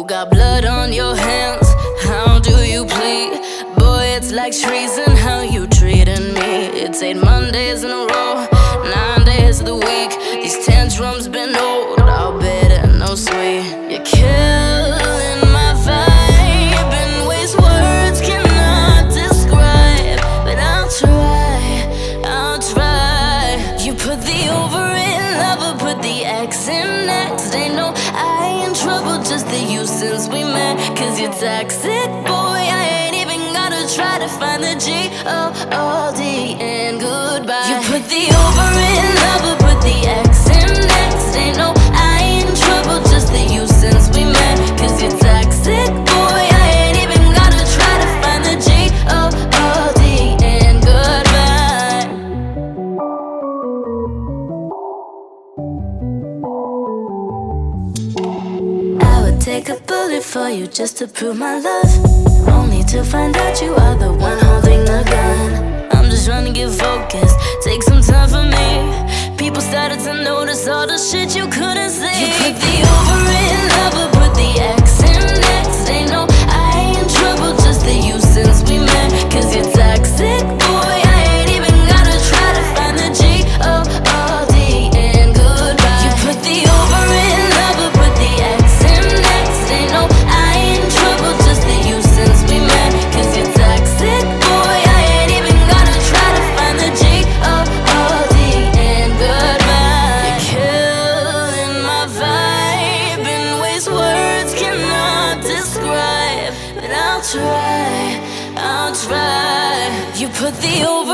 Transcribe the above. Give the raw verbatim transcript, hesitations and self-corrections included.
got blood on your hands, how do you plead? Boy, it's like treason how you treating me. It's eight Mondays in a row, nine days of the week. These tantrums been old, I'll bet it no sweet. You're killing my vibe in ways words cannot describe. But I'll try, I'll try. You put the over in lover, put the X in next. Ain't no I in trouble, just the you since we met. Cause you're toxic, boy, I ain't even gotta try to find the G O O D and goodbye. You put the over in lover, put the X in next. Ain't no I in trouble, just the you since we met. Cause you're toxic, boy, I ain't even gotta try to find the G O O D and goodbye. I would take a bullet for you just to prove my love, only to find out you are the one holding the gun. I'm just trying to get focused, take some time for me. People started to notice all the shit you couldn't see. You put the over in lover, put the X in next. Ain't no I in trouble, just the you since we met. Cause you're toxic, boy, I ain't even gotta try to find the G O O D and goodbye. You put the over in lover, put the X in next. Ain't no I in trouble, just the you since we met. Cause you're toxic, boy, I ain't even gotta try to find the G O O D and goodbye. You're killing my vibe in ways words cannot describe. But I'll try, I'll try. You put the over